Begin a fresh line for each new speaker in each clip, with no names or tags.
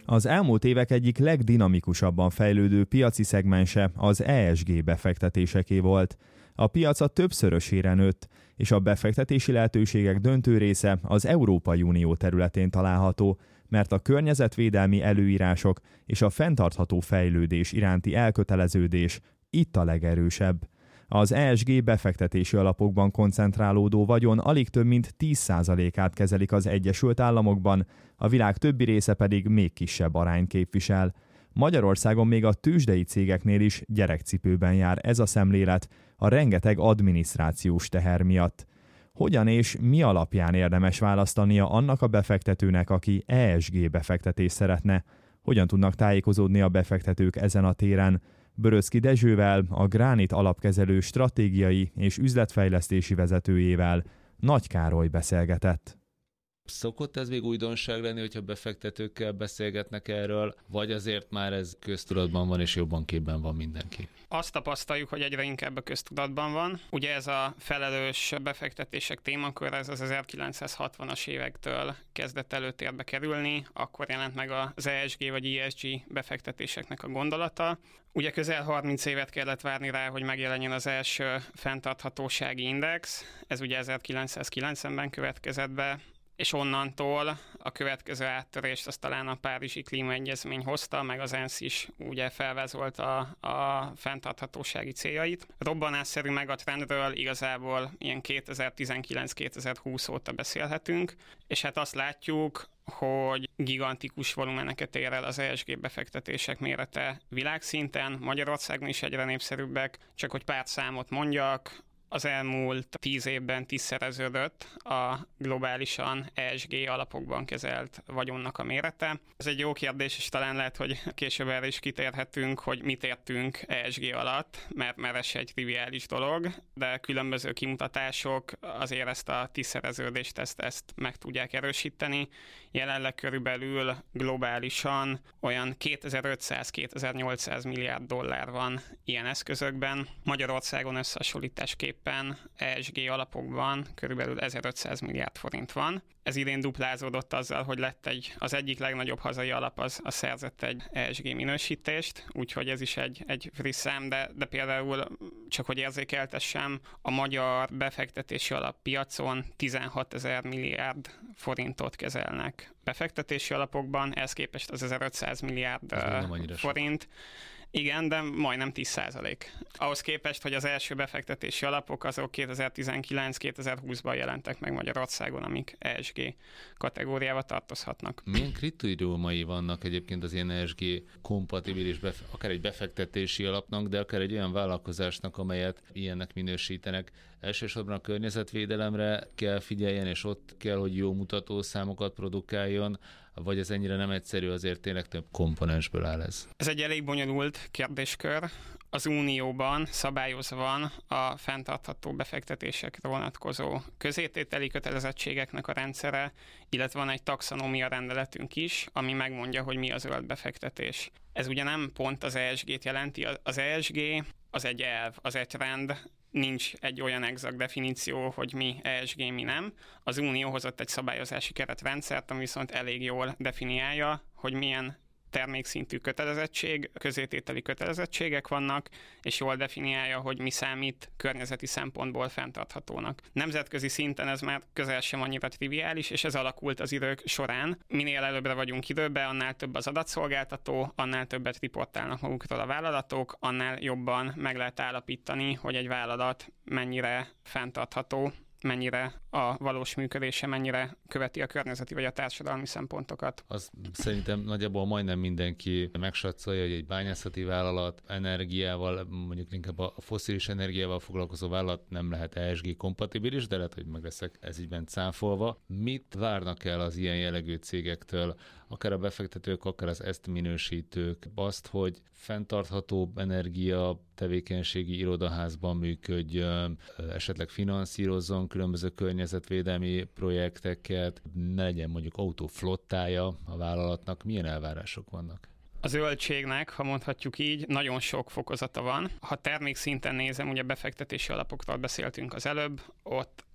Az elmúlt évek egyik legdinamikusabban fejlődő piaci szegmense az ESG befektetéseké volt. A piaca többszörösére nőtt, és a befektetési lehetőségek döntő része az Európai Unió területén található, mert a környezetvédelmi előírások és a fenntartható fejlődés iránti elköteleződés itt a legerősebb. Az ESG befektetési alapokban koncentrálódó vagyon alig több mint 10%-át kezelik az Egyesült Államokban, a világ többi része pedig még kisebb arányt képvisel. Magyarországon még a tőzsdei cégeknél is gyerekcipőben jár ez a szemlélet a rengeteg adminisztrációs teher miatt. Hogyan és mi alapján érdemes választania annak a befektetőnek, aki ESG befektetést szeretne? Hogyan tudnak tájékozódni a befektetők ezen a téren? Böröczky Dezsővel, a Gránit alapkezelő stratégiai és üzletfejlesztési vezetőjével Nagy Károly beszélgetett.
Szokott ez még újdonság lenni, hogyha befektetőkkel beszélgetnek erről, vagy azért már ez köztudatban van és jobban képben van mindenki?
Azt tapasztaljuk, hogy egyre inkább a köztudatban van. Ugye ez a felelős befektetések témakör, ez az 1960-as évektől kezdett előtérbe kerülni, akkor jelent meg az ESG vagy ESG befektetéseknek a gondolata. Ugye közel 30 évet kellett várni rá, hogy megjelenjen az első fenntarthatósági index, ez ugye 1990-ben következett be, és onnantól a következő áttörést azt talán a Párizsi Klímaegyezmény hozta, meg az ENSZ is ugye felvázolta a fenntarthatósági céljait. Robbanásszerű megatrendről igazából ilyen 2019-2020 óta beszélhetünk, és hát azt látjuk, hogy gigantikus volumeneket ér el az ESG befektetések mérete világszinten, Magyarországon is egyre népszerűbbek, csak hogy pár számot mondjak. Az elmúlt 10 évben 10-szereződött a globálisan ESG alapokban kezelt vagyonnak a mérete. Ez egy jó kérdés, és talán lehet, hogy később erre is kitérhetünk, hogy mit értünk ESG alatt, mert ez egy triviális dolog, de különböző kimutatások azért ezt a 10-szereződést ezt meg tudják erősíteni. Jelenleg körülbelül globálisan olyan 2500-2800 milliárd dollár van ilyen eszközökben. Magyarországon összehasonlításképpen ESG alapokban körülbelül 1500 milliárd forint van. Ez idén duplázódott azzal, hogy lett az egyik legnagyobb hazai alap, az szerzett egy ESG minősítést, úgyhogy ez is egy friss szám, de például csak hogy érzékeltessem, a magyar befektetési alappiacon 16 000 milliárd forintot kezelnek befektetési alapokban, ehhez képest az 1500 milliárd forint. Sok. Igen, de majdnem 10%. Ahhoz képest, hogy az első befektetési alapok azok 2019-2020-ban jelentek meg Magyarországon, amik ESG kategóriába tartozhatnak.
Milyen kritériumai vannak egyébként az ilyen ESG kompatibilis, akár egy befektetési alapnak, de akár egy olyan vállalkozásnak, amelyet ilyennek minősítenek? Elsősorban a környezetvédelemre kell figyeljen, és ott kell, hogy jó mutatószámokat produkáljon, vagy ez ennyire nem egyszerű, azért tényleg több komponensből áll ez?
Ez egy elég bonyolult kérdéskör. Az Unióban szabályozva van a fenntartható befektetésekre vonatkozó közétételi kötelezettségeknek a rendszere, illetve van egy taxonómia rendeletünk is, ami megmondja, hogy mi a zöld befektetés. Ez ugye nem pont az ESG-t jelenti, az ESG az egy elv, az egy trend, nincs egy olyan exakt definíció, hogy mi ESG, mi nem. Az Unió hozott egy szabályozási keretrendszert, ami viszont elég jól definiálja, hogy milyen termékszintű kötelezettség, közétételi kötelezettségek vannak, és jól definiálja, hogy mi számít környezeti szempontból fenntarthatónak. Nemzetközi szinten ez már közel sem annyira triviális, és ez alakult az idők során. Minél előbbre vagyunk időben, annál több az adatszolgáltató, annál többet riportálnak magukról a vállalatok, annál jobban meg lehet állapítani, hogy egy vállalat mennyire fenntartható, mennyire a valós működése, mennyire követi a környezeti vagy a társadalmi szempontokat.
Azt szerintem nagyjából majdnem mindenki megsatszolja, hogy egy bányászati vállalat energiával, mondjuk inkább a fosszilis energiával foglalkozó vállalat nem lehet ESG kompatibilis, de lehet, hogy meg leszek ez ígyben cáfolva. Mit várnak el az ilyen jellegű cégektől, akár a befektetők, akár az ezt minősítők, azt, hogy fenntartható energia tevékenységi irodaházban működjön, esetleg finanszírozzon különböző környezetvédelmi projekteket, ne legyen mondjuk autóflottája a vállalatnak, milyen elvárások vannak?
A zöldségnek, ha mondhatjuk így, nagyon sok fokozata van. Ha termékszinten nézem, ugye befektetési alapokról beszéltünk az előbb, ott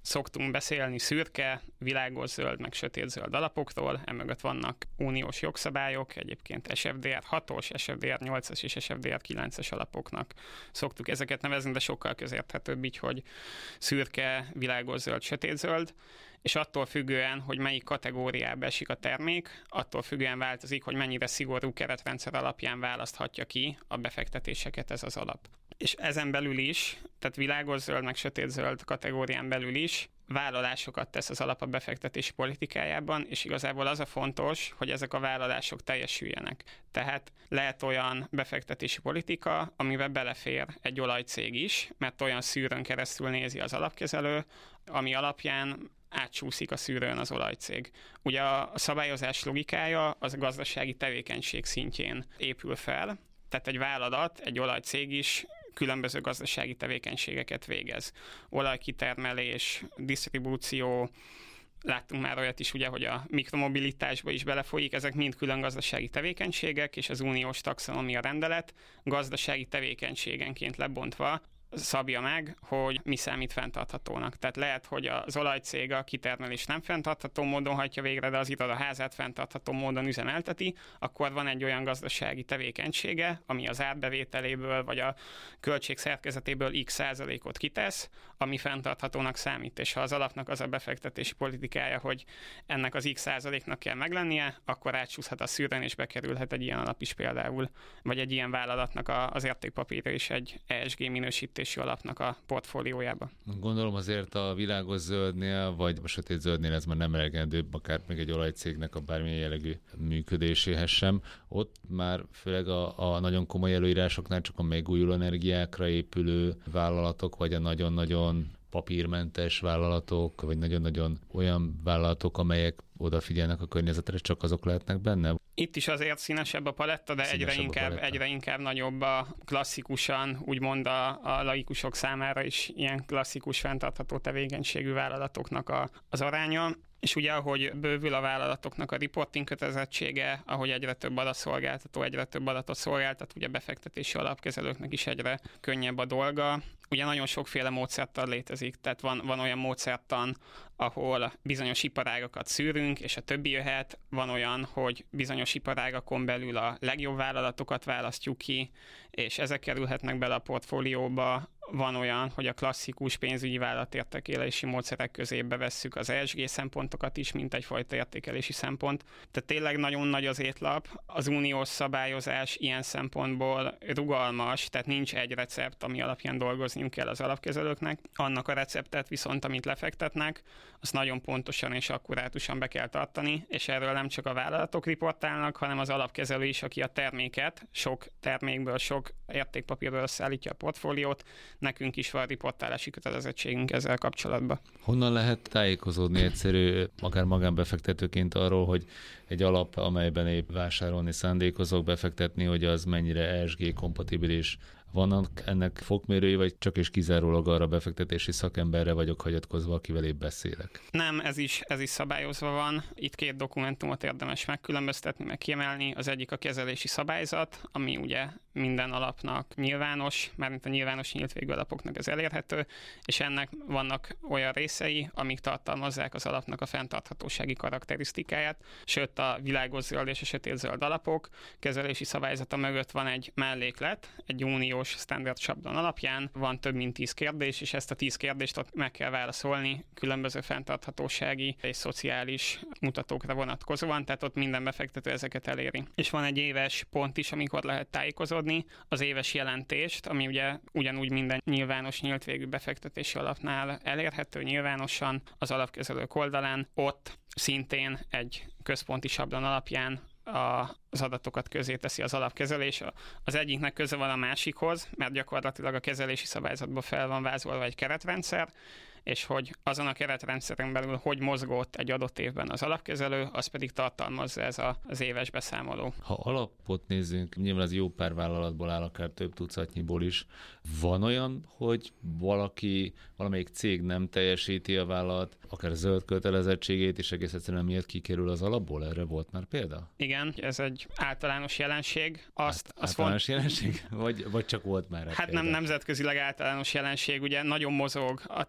Szoktunk beszélni szürke, világos zöld, meg sötét zöld alapokról, emögött vannak uniós jogszabályok, egyébként SFDR 6-os, SFDR 8-as és SFDR 9-es alapoknak szoktuk ezeket nevezni, de sokkal közérthetőbb így, hogy szürke, világos zöld, sötét zöld, és attól függően, hogy melyik kategóriába esik a termék, attól függően változik, hogy mennyire szigorú keretrendszer alapján választhatja ki a befektetéseket ez az alap. És ezen belül is, tehát világos zöld, meg sötét zöld kategórián belül is vállalásokat tesz az alap a befektetési politikájában, és igazából az a fontos, hogy ezek a vállalások teljesüljenek. Tehát lehet olyan befektetési politika, amiben belefér egy olajcég is, mert olyan szűrőn keresztül nézi az alapkezelő, ami alapján átsúszik a szűrőn az olajcég. Ugye a szabályozás logikája az a gazdasági tevékenység szintjén épül fel, tehát egy vállalat, egy olajcég is különböző gazdasági tevékenységeket végez. Olajkitermelés, disztribúció, láttunk már olyat is, ugye, hogy a mikromobilitásba is belefolyik, ezek mind külön gazdasági tevékenységek, és az uniós taxonomia rendelet gazdasági tevékenységenként lebontva szabja meg, hogy mi számít fenntarthatónak. Tehát lehet, hogy az olajcég a kitermelés nem fenntartható módon hajtja végre, de az irodaházát fenntartható módon üzemelteti, akkor van egy olyan gazdasági tevékenysége, ami az árbevételéből vagy a költség szerkezetéből x százalékot kitesz, ami fenntarthatónak számít. És ha az alapnak az a befektetési politikája, hogy ennek az x százaléknak kell meglennie, akkor átsúszhat a szűrőn és bekerülhet egy ilyen alap is például, vagy egy ilyen vállalatnak az értékpapírja is egy ESG minősítés alapnak a portfóliójába.
Gondolom azért a világos zöldnél, vagy a sötét zöldnél ez már nem elegendőbb, akár még egy olajcégnek a bármilyen jellegű működéséhez sem. Ott már főleg a nagyon komoly előírásoknál csak a megújuló energiákra épülő vállalatok, vagy a nagyon-nagyon papírmentes vállalatok, vagy nagyon-nagyon olyan vállalatok, amelyek odafigyelnek a környezetre, csak azok lehetnek benne?
Itt is azért színesebb a paletta, de egyre inkább nagyobb a klasszikusan, úgymond a laikusok számára is ilyen klasszikus fenntartható tevékenységű vállalatoknak az aránya. És ugye, ahogy bővül a vállalatoknak a reporting kötelezettsége, ahogy egyre több adatszolgáltató, egyre több adatot szolgáltat, ugye befektetési alapkezelőknek is egyre könnyebb a dolga. Ugye nagyon sokféle módszertan létezik, tehát van olyan módszertan, ahol bizonyos iparágakat szűrünk, és a többi jöhet. Van olyan, hogy bizonyos iparágakon belül a legjobb vállalatokat választjuk ki, és ezek kerülhetnek bele a portfólióba. Van olyan, hogy a klasszikus pénzügyi vállalatértékelési módszerek közé bevesszük az ESG szempontokat is, mint egyfajta értékelési szempont. Tehát tényleg nagyon nagy az étlap. Az uniós szabályozás ilyen szempontból rugalmas, tehát nincs egy recept, ami alapján dolgozniuk kell az alapkezelőknek. Annak a receptet viszont, amit lefektetnek, azt nagyon pontosan és akkurátusan be kell tartani, és erről nem csak a vállalatok riportálnak, hanem az alapkezelő is, aki a terméket, sok termékből, sok értékpapírból összeállítja a portfóliót, nekünk is van riportálási kötelezettségünk ezzel kapcsolatban.
Honnan lehet tájékozódni egyszerű, akár magánbefektetőként arról, hogy egy alap, amelyben épp vásárolni szándékozok, befektetni, hogy az mennyire ESG kompatibilis? Vannak ennek fokmérői, vagy csak és kizárólag arra befektetési szakemberre vagyok hagyatkozva, akivel épp beszélek?
Nem, ez is szabályozva van. Itt két dokumentumot érdemes megkülönböztetni, meg kiemelni. Az egyik a kezelési szabályzat, ami ugye minden alapnak nyilvános, mármint a nyilvános nyílt végű alapoknak ez elérhető, és ennek vannak olyan részei, amik tartalmazzák az alapnak a fenntarthatósági karakterisztikáját, sőt a világos zöld és a sötét zöld alapok kezelési szabályzata mögött van egy melléklet, egy uniós standard sablon alapján, van több mint 10 kérdés, és ezt a 10 kérdést ott meg kell válaszolni különböző fenntarthatósági és szociális mutatókra vonatkozóan, tehát ott minden befektető ezeket eléri. És van egy éves pont is, amikor lehet tájékozódni, az éves jelentést, ami ugye ugyanúgy minden nyilvános nyílt végű befektetési alapnál elérhető nyilvánosan az alapkezelők oldalán, ott szintén egy központi sablon alapján az adatokat közé teszi az alapkezelés. Az egyiknek köze van a másikhoz, mert gyakorlatilag a kezelési szabályzatban fel van vázolva egy keretrendszer, és hogy azon a keretrendszeren belül hogy mozgott egy adott évben az alapkezelő, az pedig tartalmazza ez az éves beszámoló.
Ha alapot nézzünk, nyilván az jó pár vállalatból áll, akár több tucatnyiból is. Van olyan, hogy valamelyik cég nem teljesíti a vállalat, akár zöld kötelezettségét, és egész egyszerűen miért kikerül az alapból? Erre volt már példa?
Igen, ez egy általános jelenség.
Általános jelenség? Vagy csak volt már?
Hát nem nemzetközileg általános jelenség, ugye nagyon mozog a teljes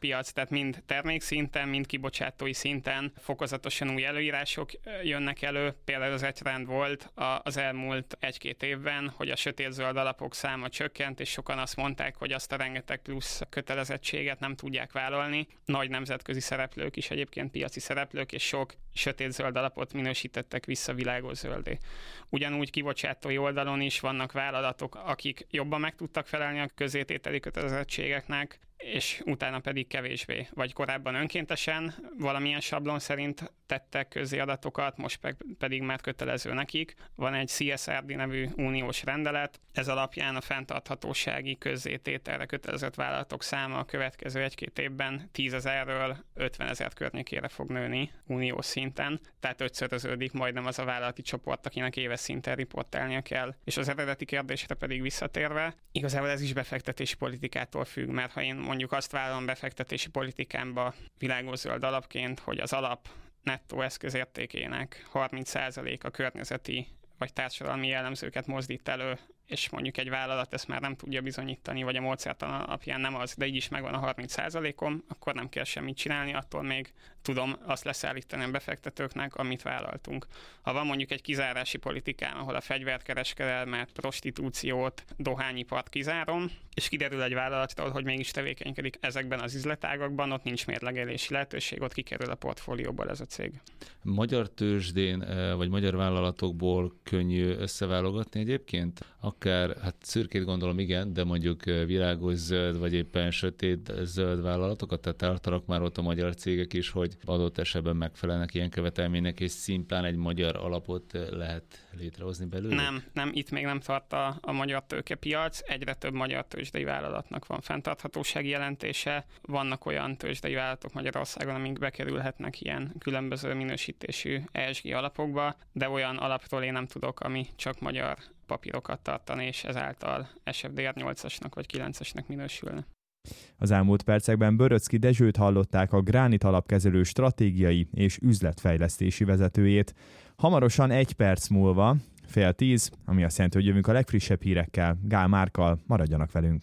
piac, tehát mind termékszinten, mind kibocsátói szinten fokozatosan új előírások jönnek elő. Például az egy trend volt az elmúlt 1-2 évben, hogy a sötétzöld alapok száma csökkent, és sokan azt mondták, hogy azt a rengeteg plusz kötelezettséget nem tudják vállalni. Nagy nemzetközi szereplők is egyébként piaci szereplők, és sok sötétzöld alapot minősítettek vissza világos zöldé. Ugyanúgy kibocsátói oldalon is vannak vállalatok, akik jobban meg tudtak felelni a közzétételi kötelezettségeknek, és utána pedig kevésbé, vagy korábban önkéntesen valamilyen sablon szerint tettek közzé adatokat, most pedig már kötelező nekik. Van egy CSRD nevű uniós rendelet, ez alapján a fenntarthatósági közzétételre kötelezett vállalatok száma a következő 1-2 évben 10 000-ről 50 000 környékére fog nőni uniós szinten, tehát 5-szöröződik majdnem az a vállalati csoport, akinek éves szinten riportálnia kell. És az eredeti kérdésre pedig visszatérve, igazából ez is befektetési politikától függ, mert ha én mondjuk azt vállalom befektetési politikámba világos zöld alapként, hogy az alap nettó eszközértékének 30% a környezeti vagy társadalmi jellemzőket mozdít elő, és mondjuk egy vállalat ezt már nem tudja bizonyítani, vagy a módszertan alapján nem az, de így is megvan a 30%-om, akkor nem kell semmit csinálni, attól még tudom azt leszállítani a befektetőknek, amit vállaltunk. Ha van mondjuk egy kizárási politikám, ahol a fegyverkereskedelmet, prostitúciót, dohányipart kizárom, és kiderül egy vállalattól, hogy mégis tevékenykedik ezekben az üzletágakban, ott nincs mérlegelési lehetőség, ott kikerül a portfólióból ez a cég.
Magyar tőzsdén, vagy magyar vállalatokból könnyű összeválogatni egyébként? Akár, hát szürkét gondolom igen, de mondjuk világos zöld, vagy éppen sötét zöld vállalatokat, tehát tartanak már ott a magyar cégek is, hogy adott esetben megfelelnek ilyen követelménynek, és szimplán egy magyar alapot lehet létrehozni belőle?
Nem, itt még nem tart a magyar tőkepiac, egyre több magyar tőzsdei vállalatnak van fenntarthatósági jelentése, vannak olyan tőzsdei vállalatok Magyarországon, amik bekerülhetnek ilyen különböző minősítésű ESG alapokba, de olyan alapról én nem tudok, ami csak magyar papírokat tartani, és ezáltal SFDR 8-asnak vagy 9-esnek minősülne.
Az elmúlt percekben Böröczky Dezsőt hallották, a Gránit alapkezelő stratégiai és üzletfejlesztési vezetőjét. Hamarosan 1 perc múlva, 9:30, ami azt jelenti, hogy jövünk a legfrissebb hírekkel, Gál Márkkal, maradjanak velünk.